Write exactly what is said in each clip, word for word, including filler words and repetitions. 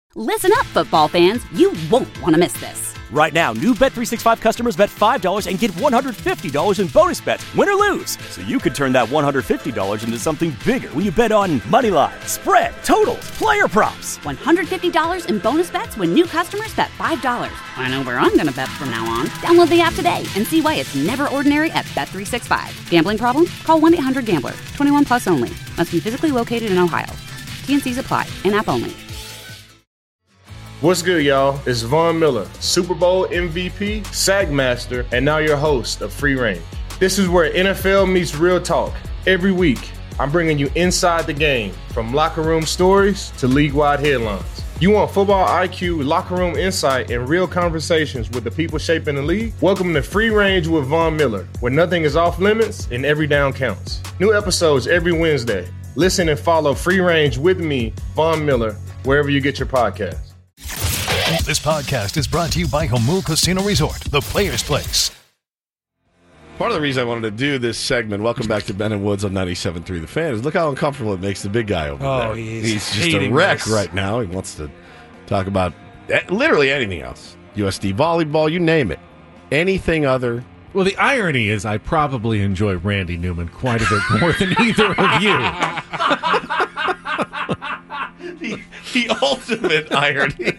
Listen up, football fans. You won't want to miss this. Right now, new Bet three sixty-five customers bet five dollars and get one hundred fifty dollars in bonus bets, win or lose. So you could turn that one hundred fifty dollars into something bigger when you bet on money line, spread, totals, player props. one hundred fifty dollars in bonus bets when new customers bet five dollars. I know where I'm going to bet from now on. Download the app today and see why it's never ordinary at Bet three sixty-five. Gambling problem? Call one eight hundred gambler. twenty-one plus only. Must be physically located in Ohio. T N Cs apply. In-app only. What's good, y'all? It's Von Miller, Super Bowl M V P, Sack Master, and now your host of Free Range. This is where N F L meets real talk. Every week, I'm bringing you inside the game, from locker room stories to league-wide headlines. You want football I Q, locker room insight, and real conversations with the people shaping the league? Welcome to Free Range with Von Miller, where nothing is off limits and every down counts. New episodes every Wednesday. Listen and follow Free Range with me, Von Miller, wherever you get your podcasts. This podcast is brought to you by Jamul Casino Resort, the Players Place. Part of the reason I wanted to do this segment, welcome back to Ben and Woods on ninety-seven point three The Fan, is look how uncomfortable it makes the big guy over oh, there. He's, he's just a wreck this. right now. He wants to talk about literally anything else. U S D volleyball, you name it. Anything other. Well, the irony is I probably enjoy Randy Newman quite a bit more than either of you. the, the ultimate irony.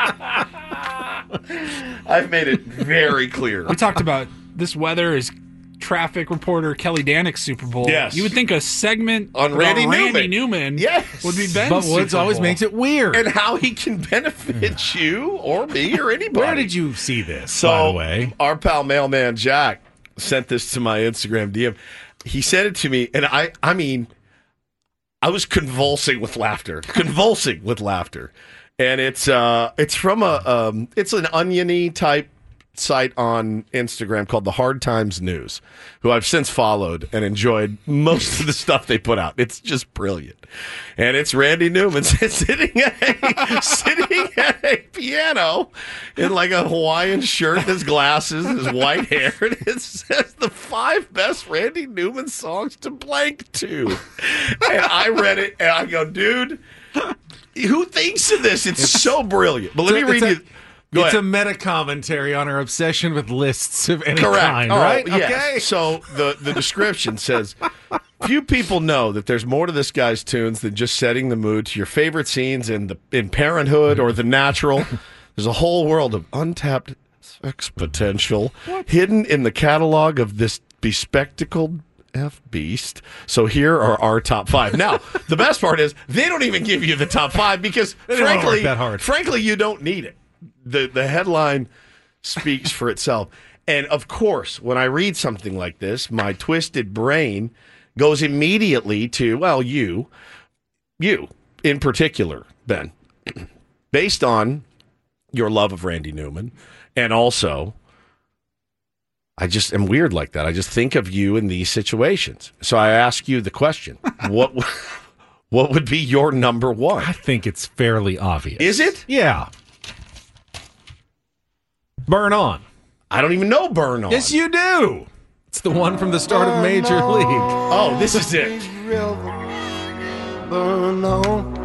I've made it very clear. We talked about this weather is traffic reporter Kelly Danick's Super Bowl. Yes. You would think a segment on Randy Newman, Randy Newman yes. would be Ben's But Woods Super always Bowl. makes it weird. And how he can benefit you or me or anybody. Where did you see this, so, by the way? Our pal Mailman Jack sent this to my Instagram D M. He sent it to me, and I, I mean, I was convulsing with laughter. Convulsing with laughter. And it's uh, it's from a um, it's an oniony type site on Instagram called the Hard Times News, who I've since followed and enjoyed most of the stuff they put out. It's just brilliant. And it's Randy Newman sitting at a, sitting at a piano in like a Hawaiian shirt, his glasses, his white hair, and it says the five best Randy Newman songs to blank to. And I read it and I go, dude, who thinks of this? It's so brilliant. But let me read a, you. Go it's ahead. a meta commentary on our obsession with lists of any Correct. kind, Oh, right? yes. Okay. So the, the description says, few people know that there's more to this guy's tunes than just setting the mood to your favorite scenes in the in Parenthood or The Natural. There's a whole world of untapped sex potential hidden in the catalog of this bespectacled F beast. So here are our top five. Now, the best part is they don't even give you the top five because They don't frankly, work that hard. frankly, you don't need it. The the headline speaks for itself. And of course, when I read something like this, my twisted brain goes immediately to, well, you, you in particular, Ben, based on your love of Randy Newman, and also, I just am weird like that. I just think of you in these situations. So I ask you the question, what what would be your number one? I think it's fairly obvious. Is it? Yeah. Burn On. I don't even know Burn On. Yes, you do. It's the one from the start of Major League. Oh, this is it. Burn on.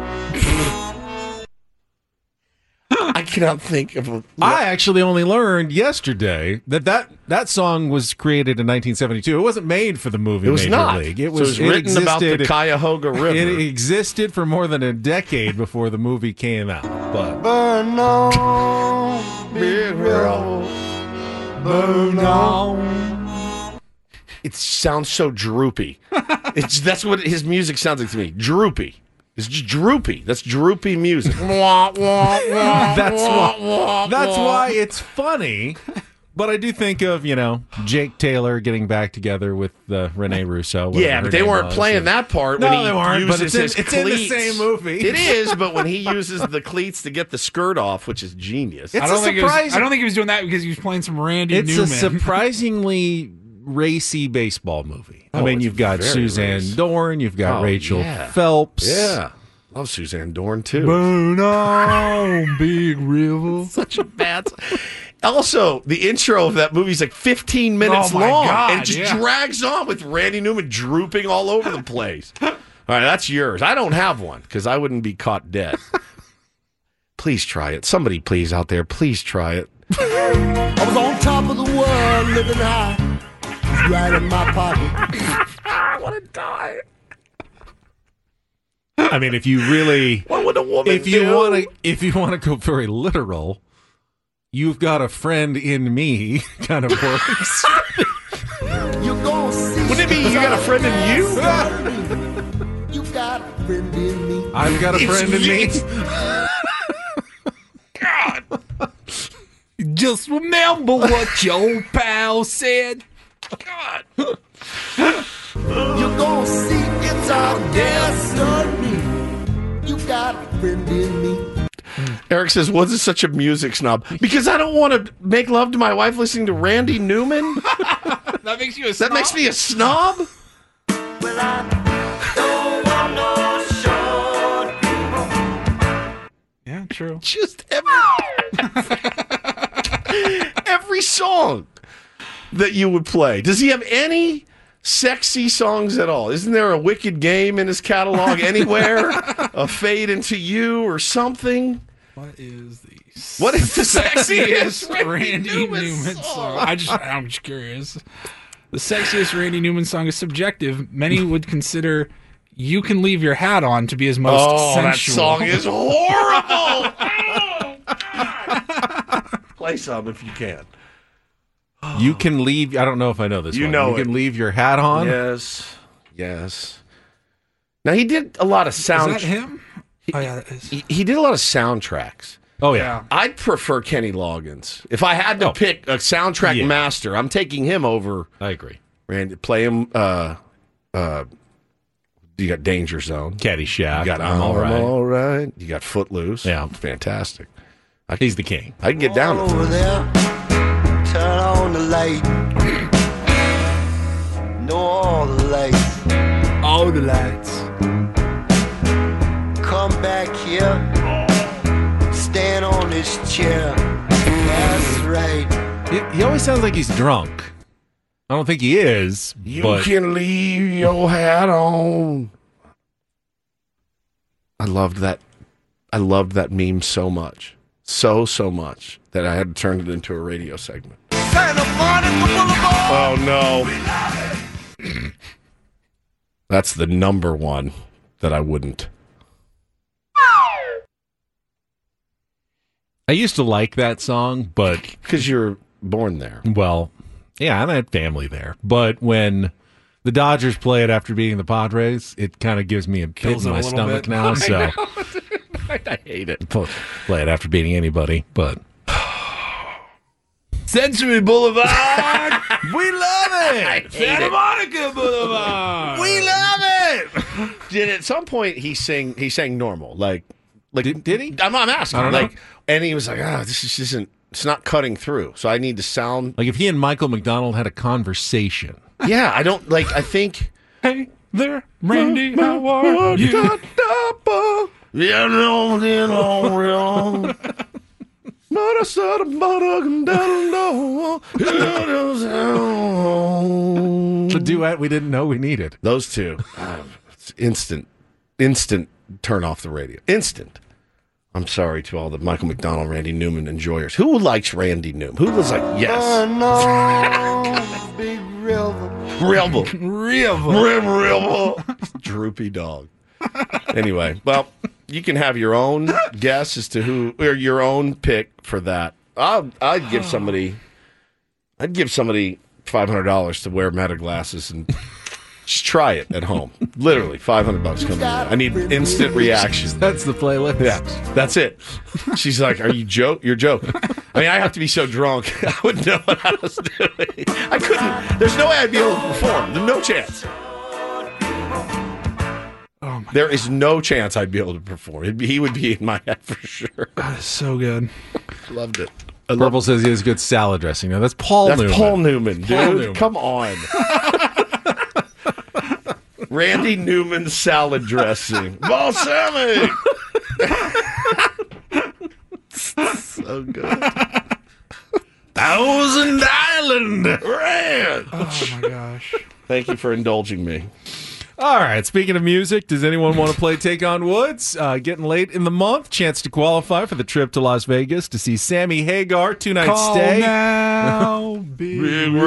I cannot think of a... I actually only learned yesterday that, that that song was created in nineteen seventy-two. It wasn't made for the movie It was Major not. League. It So was, it was written it about the existed- Cuyahoga River. It existed for more than a decade before the movie came out. But Burn on, big river. Burn on. It sounds so droopy. It's that's what his music sounds like to me. Droopy. It's just droopy. That's droopy music. that's why that's why it's funny. But I do think of, you know, Jake Taylor getting back together with uh, Renee Russo. whatever Yeah, her but they name weren't was. playing that part No, when he they weren't, but uses it's in- his it's in the cleats. same movie. It is, but when he uses the cleats to get the skirt off, which is genius. It's I don't a think it was, surprise- I don't think he was doing that because he was playing some Randy It's Newman. a surprisingly racy baseball movie. I Oh, mean, it's you've got very Suzanne race. Dorn, you've got Oh, Rachel yeah. Phelps. Yeah. Love Suzanne Dorn, too. Burn on, big river. Such a bad... Also, the intro of that movie is like fifteen minutes Oh, my long. God, and it just yeah. drags on with Randy Newman drooping all over the place. All right, that's yours. I don't have one because I wouldn't be caught dead. Please try it. Somebody, please, out there, please try it. I was on top of the world, living high. It's right in my pocket. I want to die. I mean, if you really, What would a woman if you do? want to, if you want to go very literal, you've got a friend in me kind of works. You're gonna see. Wouldn't it be you got a friend in you? You got a friend in me. I've got a It's friend in me. God. Just remember what your pal said. God. You're gonna see it's our destiny. You got a friend in me. Eric says, "What's it such a music snob?" Because I don't want to make love to my wife listening to Randy Newman. That makes you a That makes me a snob. Well, I don't want no short. Yeah, true. Just every every song that you would play. Does he have any sexy songs at all? Isn't there a Wicked Game in his catalog anywhere? A Fade Into You or something? What is the What is the sexiest Randy, Randy Newman, Newman song? song? I just, I'm just curious. The sexiest Randy Newman song is subjective. Many would consider "You Can Leave Your Hat On" to be his most Oh, that sensual. song is horrible. Oh, God. Play some if you can. You can leave. I don't know if I know this. You one. know you it. can leave your hat on. Yes, yes. Now he did a lot of Is sound. that him? Oh yeah, that is. He, he did a lot of soundtracks. Oh yeah. I'd prefer Kenny Loggins. If I had to Oh. pick a soundtrack Yeah. master, I'm taking him over I agree. Randy. Play him. Uh, uh, you got Danger Zone. Caddyshack. You got I'm all right. all right. You got Footloose. Yeah. Fantastic. He's the king. I can get down to Over there, turn on the light. Know all the lights. All the lights. Come back here. Stand on this chair. That's right. He, he always sounds like he's drunk. I don't think he is. You but can leave your hat on. I loved that. I loved that meme so much, so so much that I had to turn it into a radio segment. Santa Monica Boulevard. Oh no, that's the number one that I wouldn't. I used to like that song, but Because you're born there. well, yeah, and I had family there. But when the Dodgers play it after beating the Padres, it kind of gives me a pit Kills in it a my little stomach bit. now. So I hate it. play it after beating anybody, but Century Boulevard. we love it. Santa Monica Boulevard. We love it. Did at some point he sing? He sang normal, like, like Did- did he? I'm, I'm asking, I don't know. like, and he was like, ah, this just isn't. It's not cutting through. So I need to sound. Like if he and Michael McDonald had a conversation. Yeah, I don't like. I think. Hey there, Randy. How are you? Yeah, no, no, no. But I said about The duet we didn't know we needed. Those two, uh, it's instant, instant turn off the radio. Instant. I'm sorry to all the Michael McDonald, Randy Newman enjoyers. Who likes Randy Newman? Who was like, yes, No, big river. Rebel, Real. Rebel, droopy dog. Anyway, well, you can have your own guess as to who, or your own pick for that. I'll, I'd give somebody, I'd give somebody five hundred dollars to wear meta glasses and just try it at home. Literally, five hundred bucks coming in. I need instant reaction. That's the playlist. Yeah, that's it. She's like, "Are you joke? You're joking." I mean, I have to be so drunk, I wouldn't know what I was doing. I couldn't. There's no way I'd be able to perform. There's no chance. Oh my There is no chance I'd be able to perform. It'd be, he would be in my head for sure. God, it's so good. Loved it. I loved Purple says he has good salad dressing. Now that's Paul That's Newman. Paul Newman, dude. Paul Newman. Come on. Randy Newman salad dressing. Balsamic. So good. Thousand Island. Rand. Oh my gosh. Thank you for indulging me. All right, speaking of music, does anyone want to play Take on Woods? Uh, getting late in the month, chance to qualify for the trip to Las Vegas to see Sammy Hagar, two-night Call stay. now, be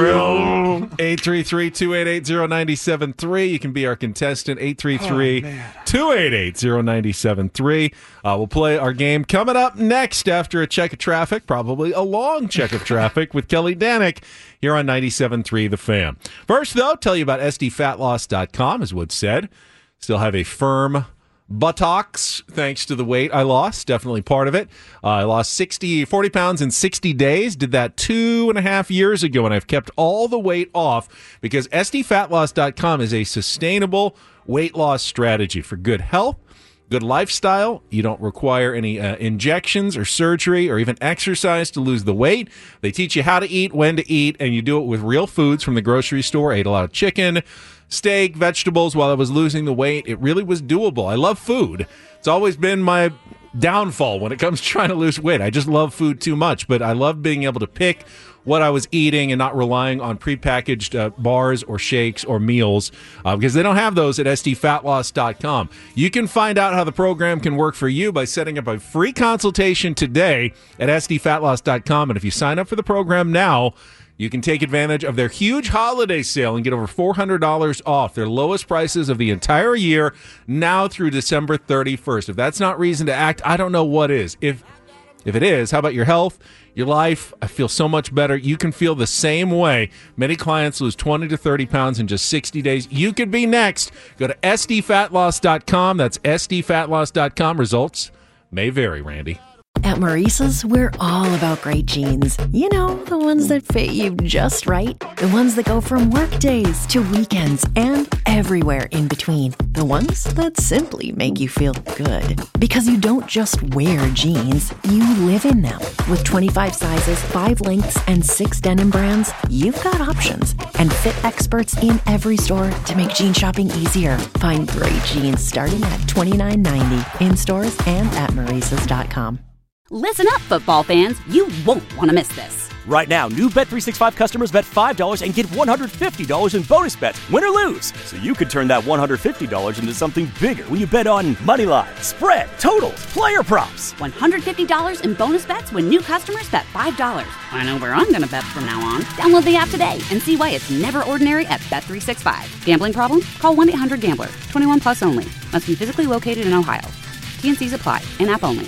real. eight three three, two eight eight, zero nine seven three. You can be our contestant, eight three three, two eight eight, zero nine seven three. Uh, we'll play our game coming up next after a check of traffic, probably a long check of traffic with Kelly Danick here on ninety-seven point three The Fan. First, though, tell you about S D fat loss dot com, as Wood said. Still have a firm buttocks thanks to the weight I lost. Definitely part of it. Uh, I lost sixty, forty pounds in sixty days. Did that two and a half years ago, and I've kept all the weight off because S D fat loss dot com is a sustainable weight loss strategy for good health, good lifestyle. You don't require any uh, injections or surgery or even exercise to lose the weight. They teach you how to eat, when to eat, and you do it with real foods from the grocery store. I ate a lot of chicken, steak, vegetables while I was losing the weight. It really was doable. I love food. It's always been my downfall when it comes to trying to lose weight. I just love food too much, but I love being able to pick what I was eating and not relying on prepackaged uh, bars or shakes or meals uh, because they don't have those at S D fat loss dot com. You can find out how the program can work for you by setting up a free consultation today at S D fat loss dot com. And if you sign up for the program now, you can take advantage of their huge holiday sale and get over four hundred dollars off their lowest prices of the entire year now through December thirty-first. If that's not reason to act, I don't know what is. If If it is, how about your health, your life? I feel so much better. You can feel the same way. Many clients lose twenty to thirty pounds in just sixty days. You could be next. Go to S D fat loss dot com. That's S D fat loss dot com. Results may vary, Randy. At Maurice's, we're all about great jeans. You know, the ones that fit you just right. The ones that go from work days to weekends and everywhere in between. The ones that simply make you feel good. Because you don't just wear jeans, you live in them. With twenty-five sizes, five lengths, and six denim brands, you've got options. And fit experts in every store to make jean shopping easier. Find great jeans starting at twenty-nine ninety in stores and at Maurice's dot com. Listen up, football fans. You won't want to miss this. Right now, new Bet three sixty-five customers bet five dollars and get one hundred fifty dollars in bonus bets, win or lose. So you could turn that one hundred fifty dollars into something bigger when you bet on money line, spread, totals, player props. one hundred fifty dollars in bonus bets when new customers bet five dollars. I know where I'm going to bet from now on. Download the app today and see why it's never ordinary at Bet three sixty-five. Gambling problem? Call one eight hundred gambler. twenty-one plus only. Must be physically located in Ohio. T N Cs apply. In-app only.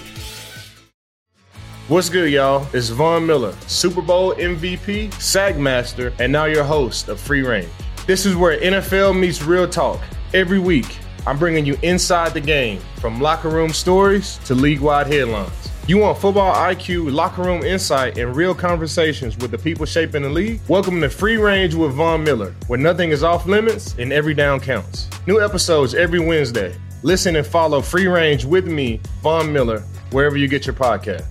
What's good, y'all? It's Von Miller, Super Bowl M V P, SAG Master, and now your host of Free Range. This is where N F L meets real talk. Every week, I'm bringing you inside the game, from locker room stories to league-wide headlines. You want football I Q, locker room insight, and real conversations with the people shaping the league? Welcome to Free Range with Von Miller, where nothing is off limits and every down counts. New episodes every Wednesday. Listen and follow Free Range with me, Von Miller, wherever you get your podcasts.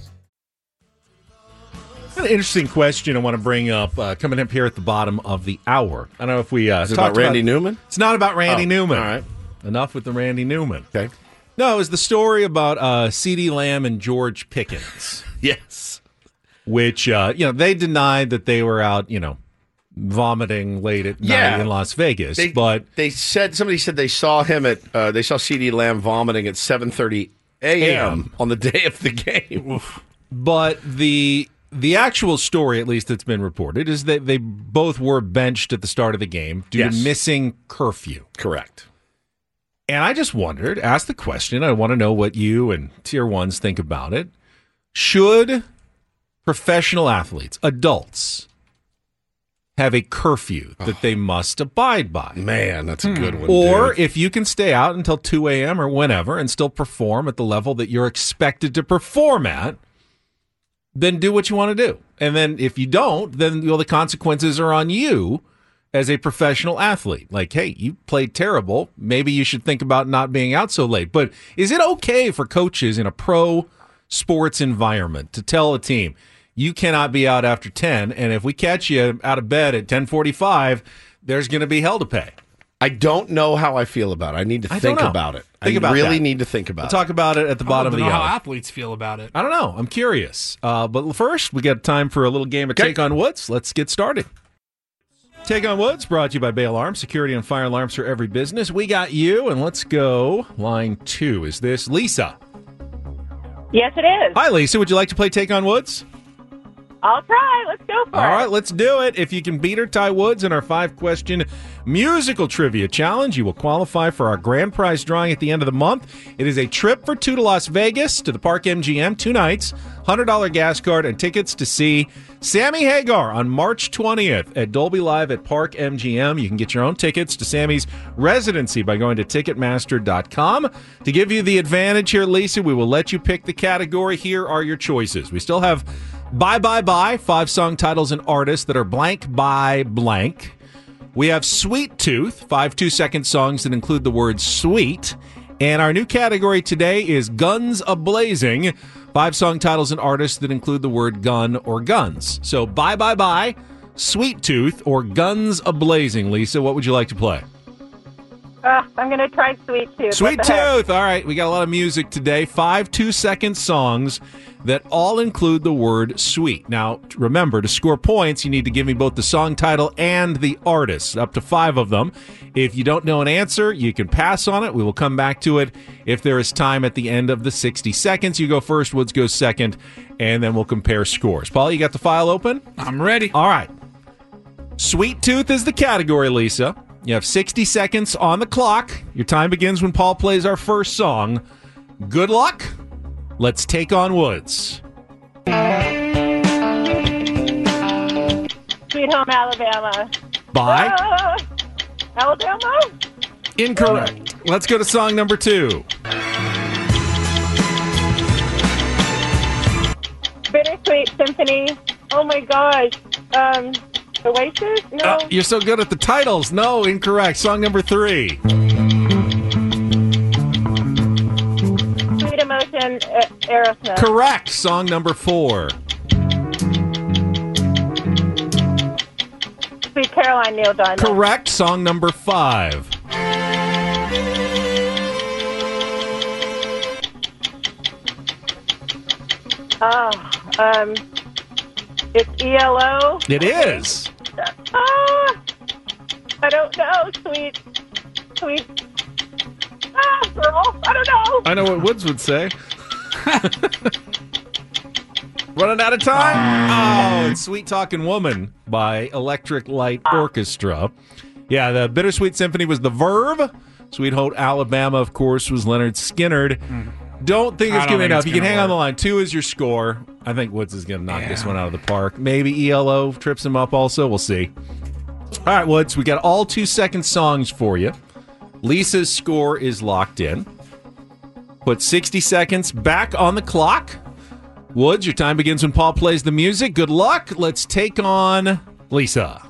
An interesting question I want to bring up uh, coming up here at the bottom of the hour. I don't know if we uh, Is it about Randy about, Newman? It's not about Randy oh, Newman. All right. Enough with the Randy Newman. Okay. No, it was the story about uh, CeeDee Lamb and George Pickens. Yes. Which, uh, you know, they denied that they were out, you know, vomiting late at Yeah. night in Las Vegas. They, but they said somebody said they saw him at uh, they saw CeeDee Lamb vomiting at seven thirty a.m. on the day of the game. But the the actual story, at least that's been reported, is that they both were benched at the start of the game due Yes. to missing curfew. Correct. And I just wondered, asked the question, I want to know what you and Tier ones think about it. Should professional athletes, adults, have a curfew that they must abide by? Man, that's a good one. Or dude. if you can stay out until two a.m. or whenever and still perform at the level that you're expected to perform at, then do what you want to do. And then if you don't, then well, the consequences are on you as a professional athlete. Like, hey, you played terrible. Maybe you should think about not being out so late. But is it okay for coaches in a pro sports environment to tell a team, you cannot be out after ten, and if we catch you out of bed at ten forty-five, there's going to be hell to pay? I don't know how I feel about it. I need to I think don't know. about it. Think I about really that. need to think about We'll it. talk about it at the I bottom don't of the know how hour. athletes feel about it. I don't know. I'm curious. Uh, but first, we got time for a little game of Okay. Take on Woods. Let's get started. Take on Woods, brought to you by Bay Alarm, security and fire alarms for every business. We got you, and let's go. Line two. Is this Lisa? Yes, it is. Hi, Lisa. Would you like to play Take on Woods? I'll try. Let's go for All it. right, let's do it. If you can beat or tie Woods in our five-question musical trivia challenge, you will qualify for our grand prize drawing at the end of the month. It is a trip for two to Las Vegas to the Park M G M, two nights, one hundred dollars gas card, and tickets to see Sammy Hagar on March twentieth at Dolby Live at Park M G M. You can get your own tickets to Sammy's residency by going to Ticketmaster dot com. To give you the advantage here, Lisa, we will let you pick the category. Here are your choices. We still have Bye Bye Bye, five song titles and artists that are blank by blank. We have Sweet Tooth, five two-second songs that include the word sweet. And our new category today is Guns A-Blazing, five song titles and artists that include the word gun or guns. So Bye Bye Bye, Sweet Tooth, or Guns A-Blazing. Lisa, what would you like to play? Uh, I'm going to try Sweet Tooth. Sweet What the heck? Tooth. All right, we got a lot of music today. Five two-second songs that all include the word sweet. Now, remember, to score points, you need to give me both the song title and the artist, up to five of them. If you don't know an answer, you can pass on it. We will come back to it if there is time at the end of the sixty seconds. You go first, Woods goes second, and then we'll compare scores. Paul, you got the file open? I'm ready. All right. Sweet Tooth is the category, Lisa. You have sixty seconds on the clock. Your time begins when Paul plays our first song. Good luck. Let's take on Woods. Sweet Home Alabama. Bye. Ah, Alabama? Incorrect. Let's go to song number two. Bittersweet Symphony. Oh my gosh. Um, Oasis? No. Uh, you're so good at the titles. No, incorrect. Song number three. Sweet Emotion, uh, Aerosmith. Correct. Song number four. Sweet Caroline, Neil Diamond. Correct. Song number five. Oh, um, it's E L O. It is. Ah, I don't know. Sweet, sweet. Ah, girl. I don't know. I know what Woods would say. Running out of time? Oh, it's Sweet Talking Woman by Electric Light Orchestra. Yeah, the Bittersweet Symphony was the Verve. Sweet Home Alabama, of course, was Leonard Skinner. Don't think it's I don't going to think enough. it's You can gonna hang on the work. line. Two is your score. I think Woods is going to knock Yeah. this one out of the park. Maybe E L O trips him up also. We'll see. All right, Woods, we got all two-second songs for you. Lisa's score is locked in. Put sixty seconds back on the clock. Woods, your time begins when Paul plays the music. Good luck. Let's take on Lisa.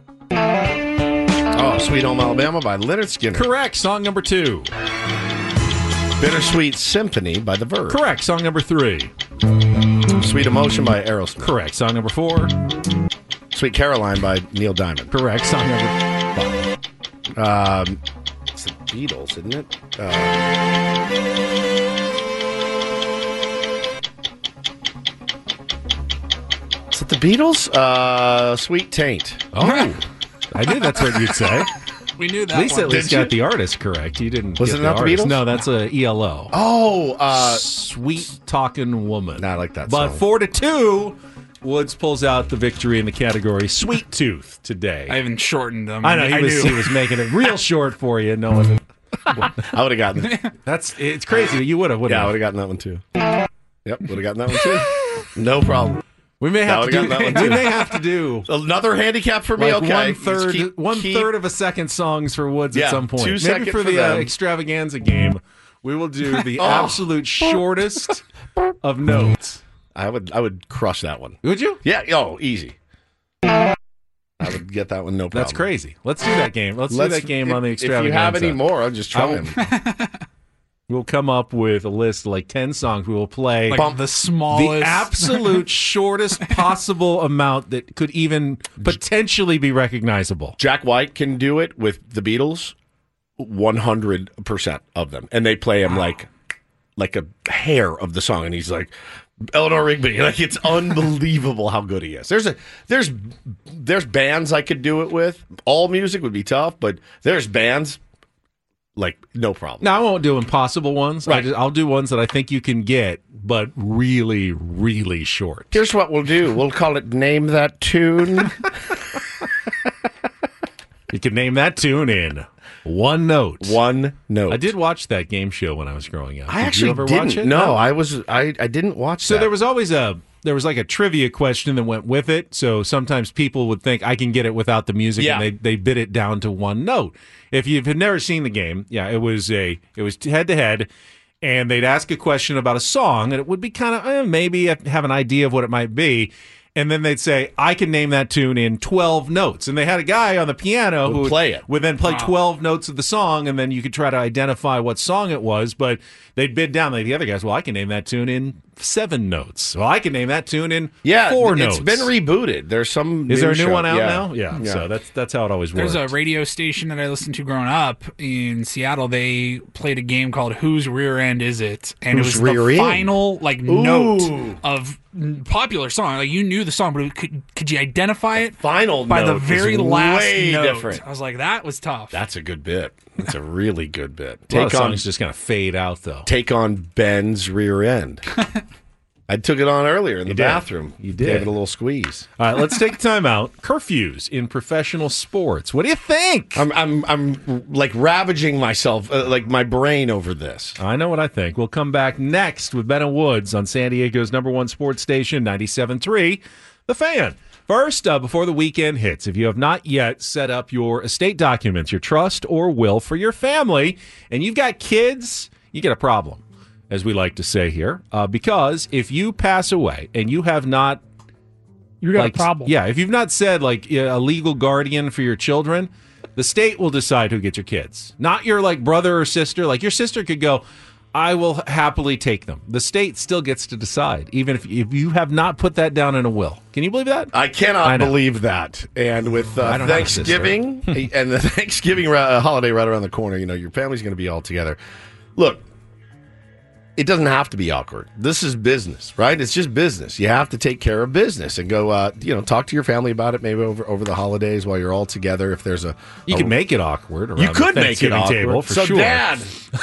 Oh, Sweet Home Alabama by Leonard Skinner. Correct. Song number two. Bittersweet Symphony by The Verve. Correct. Song number three. Sweet Emotion by Aerosmith. Correct. Song number four. Sweet Caroline by Neil Diamond. Correct. Song number five. Um, it's the Beatles, isn't it? Uh, is it the Beatles? Uh, Sweet Taint. Oh, I knew that's what you'd say. We knew that Lisa one. at least Did got you? the artist correct. You didn't. Was get it not the artist. Beatles? No, that's a E L O. Oh, uh, Sweet Talking Woman. I like that But song. four to two, Woods pulls out the victory in the category Sweet Tooth today. I even shortened them. I know he was knew. he was making it real short for you. No one. I would have gotten it. That's it's crazy. You would have. Yeah, I would have gotten that one too. Yep, would have gotten that one too. No problem. We may I have to would've do. gotten that one, We too. may have to do Another handicap for me. like okay, one Just third, keep- one keep- third of a second songs for Woods Yeah, at some point. two Maybe second for for the uh, them. extravaganza game, we will do the Oh. absolute shortest of notes. I would, I would crush that one. Would you? Yeah. Oh, easy. I would get that one. No problem. That's crazy. Let's do that game. Let's, Let's- do that game if, on the If extravaganza. you have any more, I'll just try I will- them. We'll come up with a list of like ten songs. We will play Like the smallest. the absolute shortest possible amount that could even potentially be recognizable. Jack White can do it with the Beatles, one hundred percent of them, and they play him like like a hair of the song, and he's like, Eleanor Rigby. Like, it's unbelievable how good he is. There's a there's there's bands I could do it with. All music would be tough, but there's bands like no problem. Now I won't do impossible ones. Right. I just, I'll do ones that I think you can get, but really, really short. Here's what we'll do. We'll call it Name That Tune. You can name that tune in one note. One note. I did watch that game show when I was growing up. I did actually you ever didn't. watch it? No, I was I, I didn't watch So that. there was always a there was like a trivia question that went with it. So sometimes people would think I can get it without the music, Yeah. and they they bid it down to one note. If you've never seen the game, yeah, it was a it was head to head, and they'd ask a question about a song, and it would be kind of eh, maybe have an idea of what it might be. And then they'd say, I can name that tune in twelve notes. And they had a guy on the piano Would who would, play it. would then play Wow. twelve notes of the song, and then you could try to identify what song it was. But they'd bid down. Like the other guys, well, I can name that tune in seven notes. Well, I can name that tune in yeah, four it's notes. been rebooted. There's some Is there a new show. one out Yeah. now? Yeah, Yeah. So that's that's how it always works. There's a radio station that I listened to growing up in Seattle. They played a game called Whose Rear End Is It? And Whose it was the Rear End? final like Ooh. note of popular song. Like you knew the song, but it could could you identify it Final by note the very is last way note? different. I was like, that was tough. That's a good bit. That's a really good bit. a lot of Take on songs just kind of fade out, though. take on Ben's rear end. I took it on earlier in the You did. bathroom. You did. Gave it a little squeeze. All right, let's take a time out. Curfews in professional sports. What do you think? I'm I'm I'm like ravaging myself, uh, like my brain over this. I know what I think. We'll come back next with Ben and Woods on San Diego's number one sports station, ninety-seven point three, The Fan. First, uh, before the weekend hits, if you have not yet set up your estate documents, your trust or will for your family, and you've got kids, you get a problem, as we like to say here, uh, because if you pass away and you have not You got like, a problem. Yeah, if you've not said like a legal guardian for your children, the state will decide who gets your kids. Not your like brother or sister. Like your sister could go, I will happily take them. The state still gets to decide, even if if you have not put that down in a will. Can you believe that? I cannot I know. believe that. And with I uh, don't have a sister. Thanksgiving and the Thanksgiving uh, holiday right around the corner, you know, your family's going to be all together. Look, it doesn't have to be awkward. This is business, right? It's just business. You have to take care of business and go, uh, you know, talk to your family about it maybe over over the holidays while you're all together. If there's a, You a- can make it awkward. Around you could the make it Thanksgiving awkward. table for so, sure. Dad,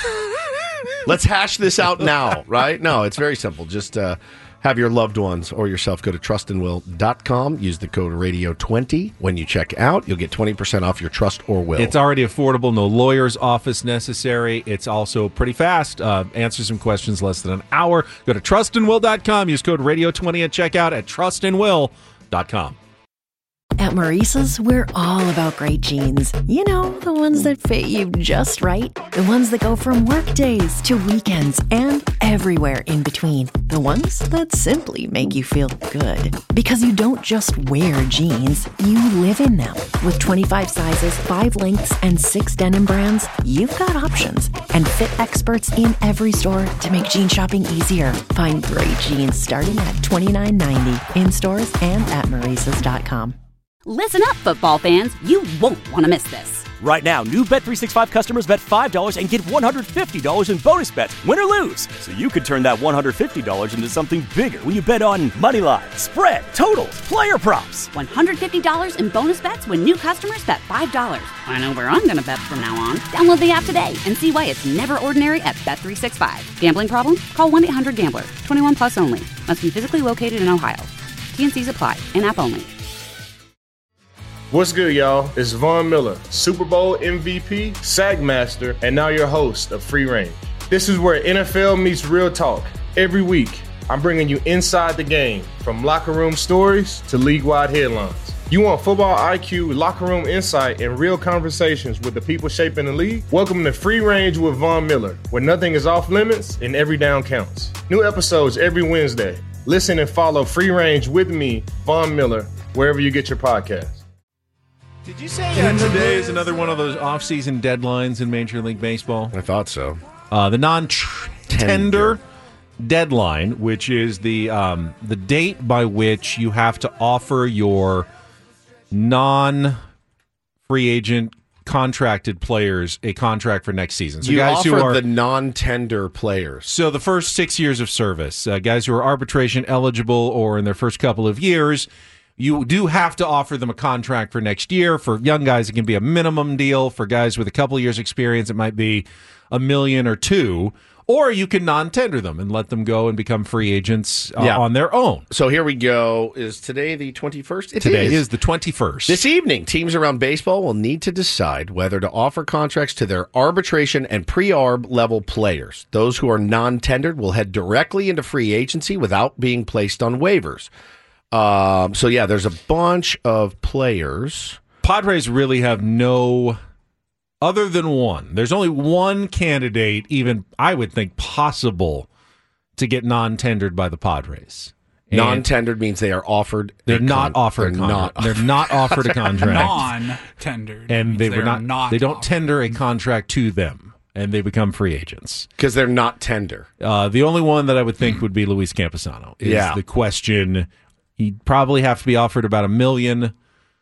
let's hash this out now, right? No, it's very simple. Just uh, have your loved ones or yourself go to trust and will dot com. Use the code radio twenty when you check out. You'll get twenty percent off your trust or will. It's already affordable. No lawyer's office necessary. It's also pretty fast. Uh, answer some questions less than an hour. Go to trust and will dot com. Use code radio twenty at checkout at trust and will dot com. At Maurice's, we're all about great jeans. You know, the ones that fit you just right. The ones that go from work days to weekends and everywhere in between. The ones that simply make you feel good. Because you don't just wear jeans, you live in them. With twenty-five sizes, five lengths, and six denim brands, you've got options. And fit experts in every store to make jean shopping easier. Find great jeans starting at twenty-nine ninety in stores and at maurices dot com. Listen up, football fans. You won't want to miss this. Right now, new Bet three sixty-five customers bet five dollars and get one hundred fifty dollars in bonus bets, win or lose. So you could turn that one hundred fifty dollars into something bigger when you bet on money line, spread, totals, player props. one hundred fifty dollars in bonus bets when new customers bet five dollars. I know where I'm going to bet from now on. Download the app today and see why it's never ordinary at Bet three sixty-five. Gambling problem? Call one eight hundred gambler. twenty-one plus only. Must be physically located in Ohio. T and C's apply. In-app only. What's good, y'all? It's Von Miller, Super Bowl M V P, SAG Master, and now your host of Free Range. This is where N F L meets real talk. Every week, I'm bringing you inside the game, from locker room stories to league-wide headlines. You want football I Q, locker room insight, and real conversations with the people shaping the league? Welcome to Free Range with Von Miller, where nothing is off limits and every down counts. New episodes every Wednesday. Listen and follow Free Range with me, Von Miller, wherever you get your podcasts. Did you say that today is another one of those off-season deadlines in Major League Baseball? I thought so. Uh, the non-tender deadline, which is the um, the date by which you have to offer your non-free agent contracted players a contract for next season. So you guys offer who are the non-tender players. So the first six years of service, uh, guys who are arbitration eligible or in their first couple of years, you do have to offer them a contract for next year. For young guys, it can be a minimum deal. For guys with a couple of years experience, it might be a million or two. Or you can non-tender them and let them go and become free agents uh, Yeah. on their own. So here we go. Is today the twenty-first? It Today is. is the twenty-first. This evening, teams around baseball will need to decide whether to offer contracts to their arbitration and pre-arb level players. Those who are non-tendered will head directly into free agency without being placed on waivers. Um, so, yeah, there's a bunch of players. Padres really have no... Other than one, there's only one candidate, even I would think possible, to get non-tendered by the Padres. And Non-tendered means they are offered. They're a not con- offered a they're contract. not- They're not offered a contract. Non-tendered. and they means were are not, not They don't offered. tender a contract to them, and they become free agents because they're not tender. Uh, the only one that I would think would be Luis Camposano. Is Yeah. the question. He'd probably have to be offered about a million.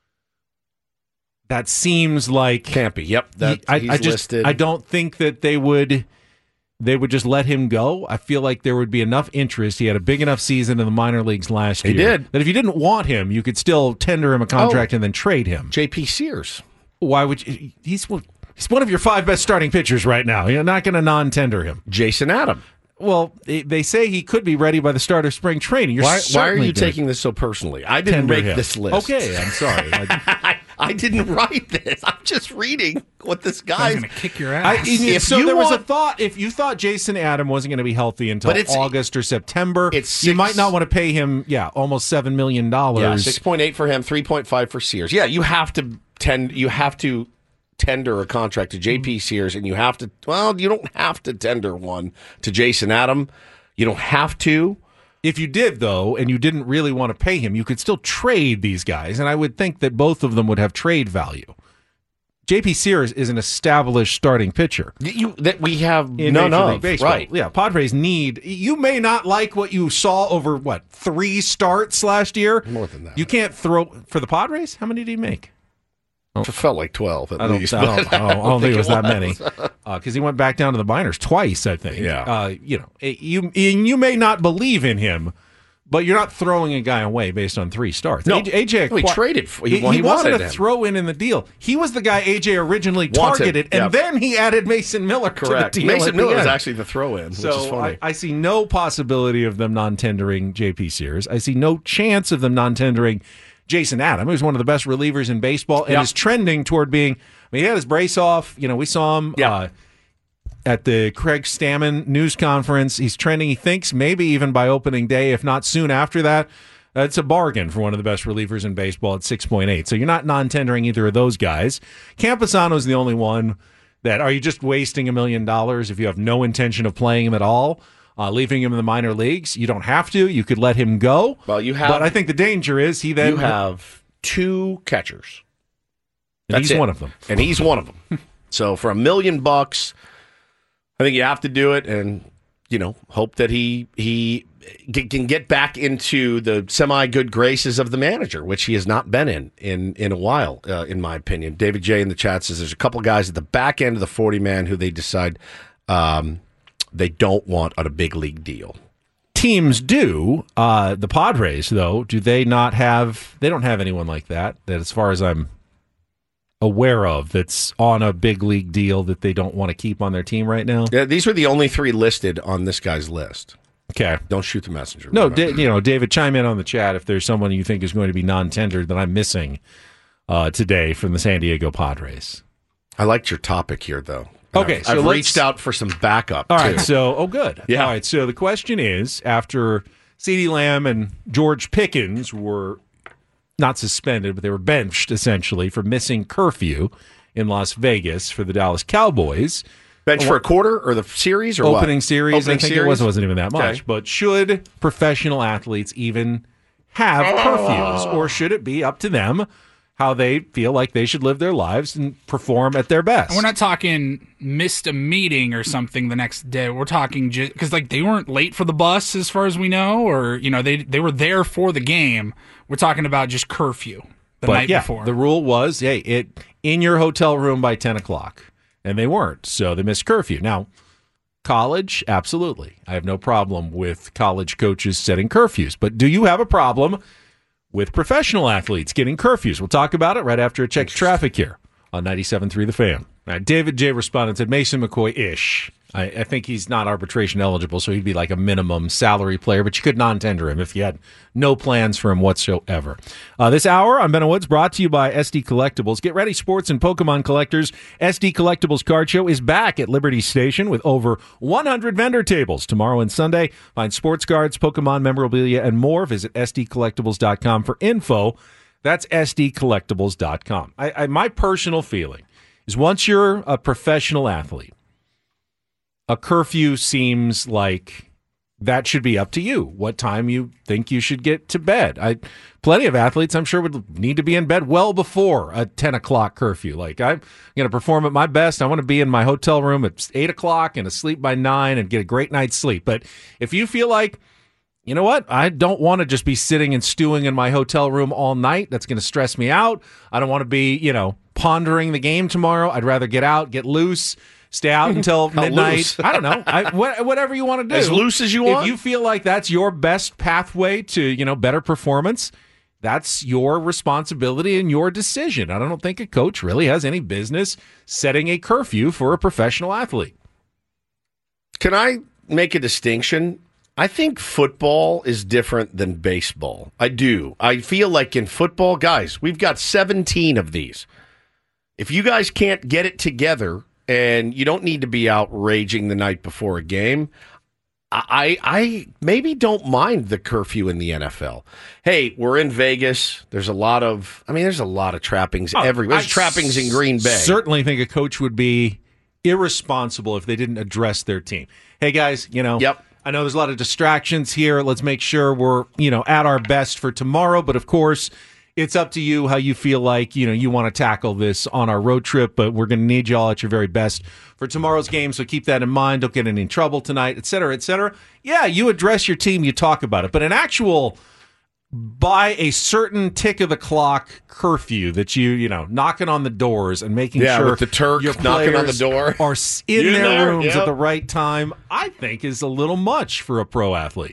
That seems like Can't be. Yep, that, I, he's I just listed. I don't think that they would they would just let him go. I feel like there would be enough interest. He had a big enough season in the minor leagues last He year did. that if you didn't want him, you could still tender him a contract Oh. and then trade him. J P Sears. Why would you? He's one- he's one of your five best starting pitchers right now. You're not going to non-tender him. Jason Adam. Well, they they say he could be ready by the start of spring training. You're Why, why are certainly you gonna taking this so personally? I didn't tender make him. this list. Okay, I'm sorry. I, I, I didn't write this. I'm just reading what this I'm guy's. going to kick your I, ass. If so you there was a want- thought. If you thought Jason Adam wasn't going to be healthy until But it's- August or September, it's you six- might not want to pay him. Yeah, almost seven million dollars. Yeah, six point eight for him, three point five for Sears. Yeah, you have to tend. You have to tender a contract to J P Sears, and you have to. Well, you don't have to tender one to Jason Adam. You don't have to. If you did, though, and you didn't really want to pay him, you could still trade these guys, and I would think that both of them would have trade value. J P Sears is an established starting pitcher. You that we have In none Major League of Baseball. right. Yeah, Padres need. You may not like what you saw over what three starts last year. More than that. You can't throw for the Padres. How many did he make? It felt like twelve at I don't, least. I don't, but I don't, I don't think it was that many was. because he went back down to the minors twice. I think. Yeah. Uh, you know, it- you and you may not believe in him, but you're not throwing a guy away based on three starts. No. A J No, he acqui- traded for- He, he- well, he he wasn't wanted a him. throw in in the deal. He was the guy A J originally Wanted, targeted, and yep. then he added Mason Miller Correct. to the deal. Mason at the Miller was end. actually the throw-in, So which is funny. I, I see no possibility of them non-tendering J P Sears. I see no chance of them non-tendering Jason Adam, who's one of the best relievers in baseball and Yep. is trending toward being. I mean, he had his brace off. You know, we saw him Yep. uh, at the Craig Stammen news conference. He's trending. He thinks maybe even by opening day, if not soon after that. Uh, it's a bargain for one of the best relievers in baseball at six point eight. So you're not non-tendering either of those guys. Camposano's the only one that, are you just wasting a million dollars if you have no intention of playing him at all? Uh, leaving him in the minor leagues, you don't have to. You could let him go. Well, you have- but I think the danger is he then you have two catchers. and That's he's it. one of them. And he's one of them. So for a million bucks, I think you have to do it, and you know, hope that he he g- can get back into the semi good graces of the manager, which he has not been in in in a while, uh, in my opinion. David J in the chat says there's a couple guys at the back end of the forty man who they decide um, they don't want on a big league deal. Teams do. Uh, the Padres, though, do they not have? They don't have anyone like that. That, as far as I'm aware of, that's on a big league deal that they don't want to keep on their team right now. Yeah, these are the only three listed on this guy's list. Okay. Don't shoot the messenger. No, remember. da- you know, David, chime in on the chat if there's someone you think is going to be non-tendered that I'm missing uh, today from the San Diego Padres. I liked your topic here, though. Okay, I've, so I've let's- reached out for some backup. All too. right, so, oh, good. Yeah. All right, so the question is, after CeeDee Lamb and George Pickens were not suspended, but they were benched, essentially, for missing curfew in Las Vegas for the Dallas Cowboys. Bench for a quarter or the series or Opening what? series, Opening I think series? it was. It wasn't even that much. Okay. But should professional athletes even have curfews, or should it be up to them how they feel like they should live their lives and perform at their best? And we're not talking missed a meeting or something the next day. We're talking just because like they weren't late for the bus as far as we know, or you know they they were there for the game. We're talking about just curfew. The but night yeah, before. the rule was, hey, it in your hotel room by ten o'clock. And they weren't, so they missed curfew. Now, college, absolutely. I have no problem with college coaches setting curfews. But do you have a problem with professional athletes getting curfews? We'll talk about it right after a check of traffic here on ninety-seven point three The Fan. All right, David J. responded and said Mason McCoy-ish. I, I think he's not arbitration eligible, so he'd be like a minimum salary player, but you could non-tender him if you had no plans for him whatsoever. Uh, this hour on Ben and Woods brought to you by S D Collectibles. Get ready, sports and Pokemon collectors. S D Collectibles Card Show is back at Liberty Station with over one hundred vendor tables tomorrow and Sunday. Find sports cards, Pokemon memorabilia, and more. Visit S D collectibles dot com for info. That's S D collectibles dot com. I, I, my personal feeling is once you're a professional athlete, a curfew seems like that should be up to you, what time you think you should get to bed. I, plenty of athletes, I'm sure, would need to be in bed well before a ten o'clock curfew. Like, I'm going to perform at my best. I want to be in my hotel room at eight o'clock and asleep by nine and get a great night's sleep. But if you feel like, you know what, I don't want to just be sitting and stewing in my hotel room all night, that's going to stress me out. I don't want to be, you know, pondering the game tomorrow. I'd rather get out, get loose, stay out until midnight. I don't know. I, wh- whatever you want to do. As loose as you want. If you feel like that's your best pathway to, you know, better performance, that's your responsibility and your decision. I don't think a coach really has any business setting a curfew for a professional athlete. Can I make a distinction? I think football is different than baseball. I do. I feel like in football, guys, we've got seventeen of these. If you guys can't get it together, and you don't need to be out raging the night before a game, I I maybe don't mind the curfew in the N F L. Hey, we're in Vegas. There's a lot of, I mean, there's a lot of trappings oh, everywhere. There's I trappings in Green Bay. Certainly think a coach would be irresponsible if they didn't address their team. Hey, guys, you know, yep. I know there's a lot of distractions here. Let's make sure we're, you know, at our best for tomorrow. But of course, it's up to you how you feel like, you know, you want to tackle this on our road trip, but we're going to need you all at your very best for tomorrow's game. So keep that in mind. Don't get in any trouble tonight, et cetera, et cetera. Yeah, you address your team, you talk about it. But an actual by a certain tick of the clock curfew that you, you know, knocking on the doors and making yeah, sure with the Turk your knocking on the door are in you their there? rooms Yep. at the right time, I think is a little much for a pro athlete.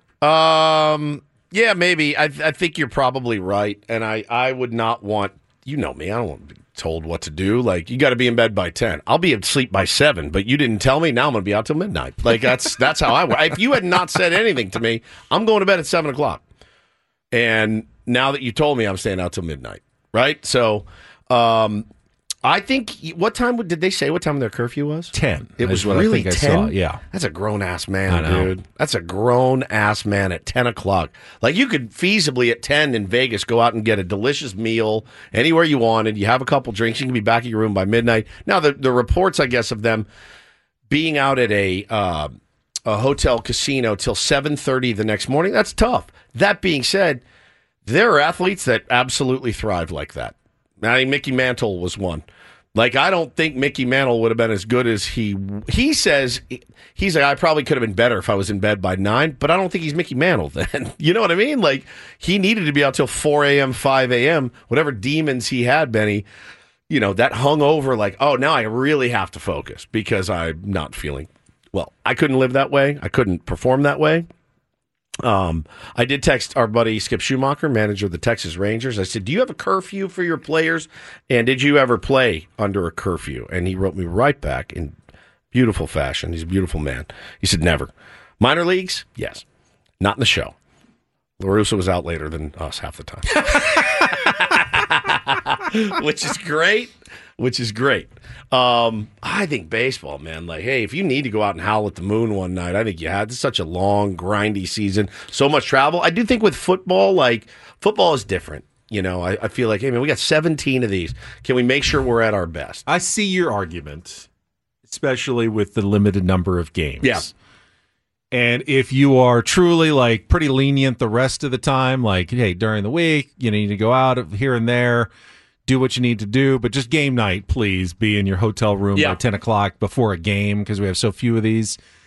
Um, yeah, maybe. I, I think you're probably right, and I, I would not want, you know me, I don't want to be told what to do. Like, you got to be in bed by ten. I'll be asleep by seven, but you didn't tell me. Now I'm going to be out till midnight. Like, that's that's how I work. If you had not said anything to me, I'm going to bed at seven o'clock. And now that you told me, I'm staying out till midnight, right? So, um, I think, what time would, did they say what time their curfew was? ten. It was what really I think ten? I saw. Yeah. That's a grown-ass man, I know. dude. That's a grown-ass man at ten o'clock. Like, you could feasibly at ten in Vegas go out and get a delicious meal anywhere you wanted. You have a couple drinks. You can be back at your room by midnight. Now, the, the reports, I guess, of them being out at a uh, a hotel casino till seven thirty the next morning, that's tough. That being said, there are athletes that absolutely thrive like that. I mean, Mickey Mantle was one. Like, I don't think Mickey Mantle would have been as good as he he says. He's like, I probably could have been better if I was in bed by nine, but I don't think he's Mickey Mantle then. You know what I mean? Like, he needed to be out till four a.m., five a.m., whatever demons he had, Benny, you know, that hung over like, oh, now I really have to focus because I'm not feeling well. I couldn't live that way. I couldn't perform that way. Um, I did text our buddy Skip Schumacher, manager of the Texas Rangers. I said, do you have a curfew for your players? And did you ever play under a curfew? And he wrote me right back in beautiful fashion. He's a beautiful man. He said, never. Minor leagues? Yes. Not in the show. La Russa was out later than us half the time. Which is great. Which is great. Um, I think baseball, man, like, hey, if you need to go out and howl at the moon one night, I think you had. It's such a long, grindy season, so much travel. I do think with football, like, football is different. You know, I, I feel like, hey, man, we got seventeen of these. Can we make sure we're at our best? I see your argument, especially with the limited number of games. Yeah. And if you are truly, like, pretty lenient the rest of the time, like, hey, during the week, you know, you need to go out here and there, do what you need to do, but just game night, please be in your hotel room yeah. by ten o'clock before a game because we have so few of these.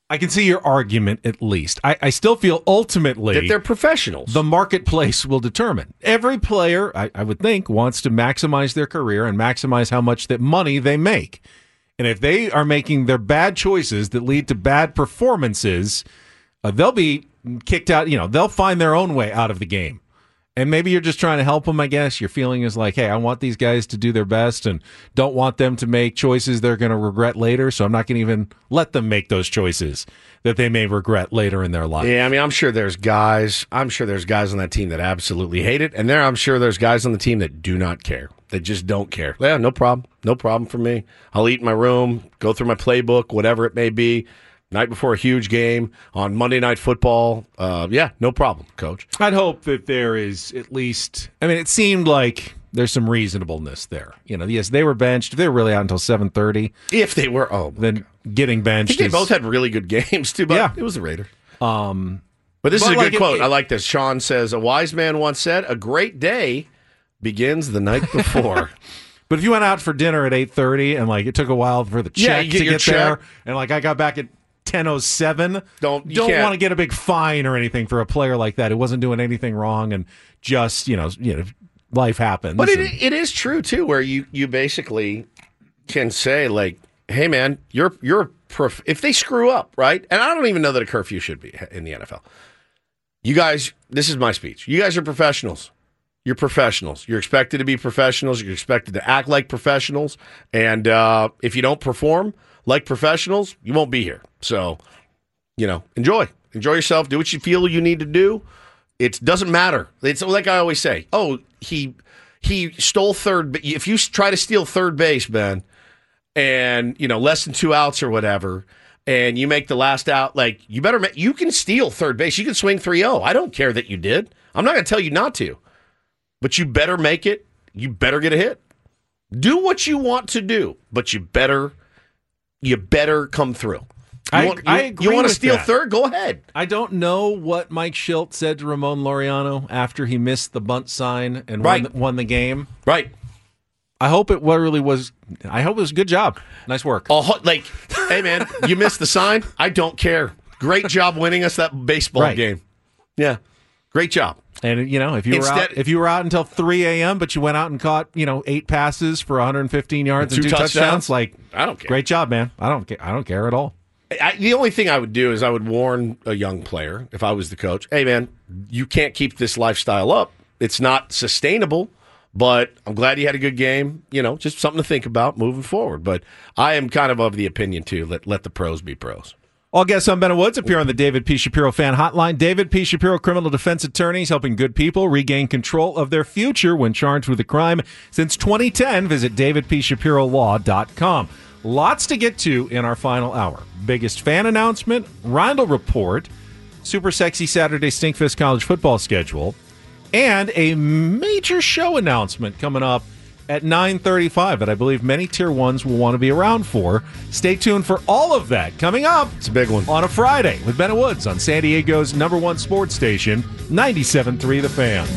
I can see your argument at least. I, I still feel ultimately that they're professionals. The marketplace will determine. Every player, I, I would think, wants to maximize their career and maximize how much that money they make. And if they are making their bad choices that lead to bad performances, uh, they'll be kicked out. You know, they'll find their own way out of the game. And maybe you're just trying to help them, I guess. Your feeling is like, hey, I want these guys to do their best and don't want them to make choices they're going to regret later, so I'm not going to even let them make those choices that they may regret later in their life. Yeah, I mean, I'm sure there's guys, I'm sure there's guys on that team that absolutely hate it, and there I'm sure there's guys on the team that do not care, that just don't care. Yeah, no problem. No problem for me. I'll eat in my room, go through my playbook, whatever it may be. Night before a huge game on Monday Night Football. Uh, yeah, no problem, Coach. I'd hope that there is at least, I mean, it seemed like there's some reasonableness there. You know, yes, they were benched. If they were really out until seven thirty. If they were, oh, then God. Getting benched. I think is, they both had really good games, too, but yeah. It was the Raider. Um, but this but is a like good it, quote. It, I like this. Sean says, a wise man once said, a great day begins the night before. But if you went out for dinner at eight thirty and, like, it took a while for the check yeah, you get to your get check. there, and, like, I got back at ten oh seven. Don't you don't can't. want to get a big fine or anything for a player like that who wasn't doing anything wrong and just, you know, you know, life happens. But it, and, it is true too, where you, you basically can say like, "Hey, man, you're you're prof- if they screw up, right?" And I don't even know that a curfew should be in the N F L. You guys, this is my speech. You guys are professionals. You're professionals. You're expected to be professionals. You're expected to act like professionals. And uh, if you don't perform like professionals, you won't be here. So, you know, enjoy. Enjoy yourself. Do what you feel you need to do. It doesn't matter. It's like I always say, oh, he he stole third. If you try to steal third base, Ben, and, you know, less than two outs or whatever, and you make the last out, like, you better make, you can steal third base. You can swing three oh. I don't care that you did. I'm not going to tell you not to. But you better make it. You better get a hit. Do what you want to do, but you better you better come through. You I, want, you, I agree you want to with steal that. third? Go ahead. I don't know what Mike Schilt said to Ramon Laureano after he missed the bunt sign and right. won, the, won the game. Right. I hope it really was. I hope it was a good job. Nice work. Oh, like, hey man, you missed the sign. I don't care. Great job winning us that baseball right. game. Yeah, great job. And you know, if you Instead, were out, if you were out until three a.m., but you went out and caught, you know, eight passes for one hundred fifteen yards and two, two touchdowns, touchdowns, like I don't care. Great job, man. I don't. I don't care at all. I, the only thing I would do is I would warn a young player, if I was the coach, hey, man, you can't keep this lifestyle up. It's not sustainable, but I'm glad you had a good game. You know, just something to think about moving forward. But I am kind of of the opinion, too, let, let the pros be pros. All guests on Ben Woods appear on the David P. Shapiro Fan Hotline. David P. Shapiro, criminal defense attorneys helping good people regain control of their future when charged with a crime. Since twenty ten, visit david p shapiro law dot com. Lots to get to in our final hour. Biggest fan announcement, Rindle Report, Super Sexy Saturday Stinkfist College football schedule, and a major show announcement coming up at nine thirty-five that I believe many Tier ones will want to be around for. Stay tuned for all of that coming up. It's a big one. On a Friday with Ben Woods on San Diego's number one sports station, ninety-seven point three The Fan.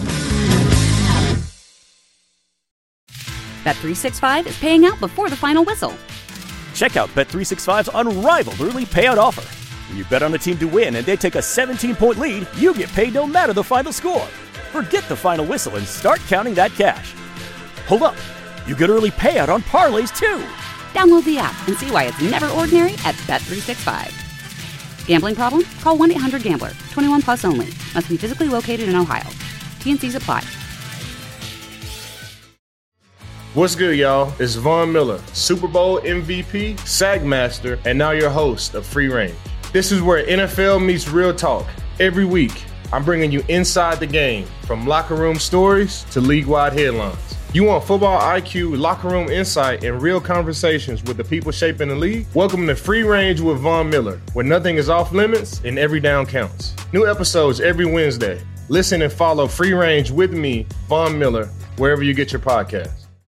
Bet three sixty-five is paying out before the final whistle. Check out Bet three sixty-five's unrivaled early payout offer. When you bet on a team to win and they take a seventeen-point lead, you get paid no matter the final score. Forget the final whistle and start counting that cash. Hold up. You get early payout on parlays, too. Download the app and see why it's never ordinary at Bet three sixty-five. Gambling problem? Call one eight hundred gambler. twenty-one plus only. Must be physically located in Ohio. T N Cs apply. What's good, y'all? It's Von Miller, Super Bowl M V P, Sack Master, and now your host of Free Range. This is where N F L meets real talk. Every week, I'm bringing you inside the game, from locker room stories to league-wide headlines. You want football I Q, locker room insight, and real conversations with the people shaping the league? Welcome to Free Range with Von Miller, where nothing is off limits and every down counts. New episodes every Wednesday. Listen and follow Free Range with me, Von Miller, wherever you get your podcasts.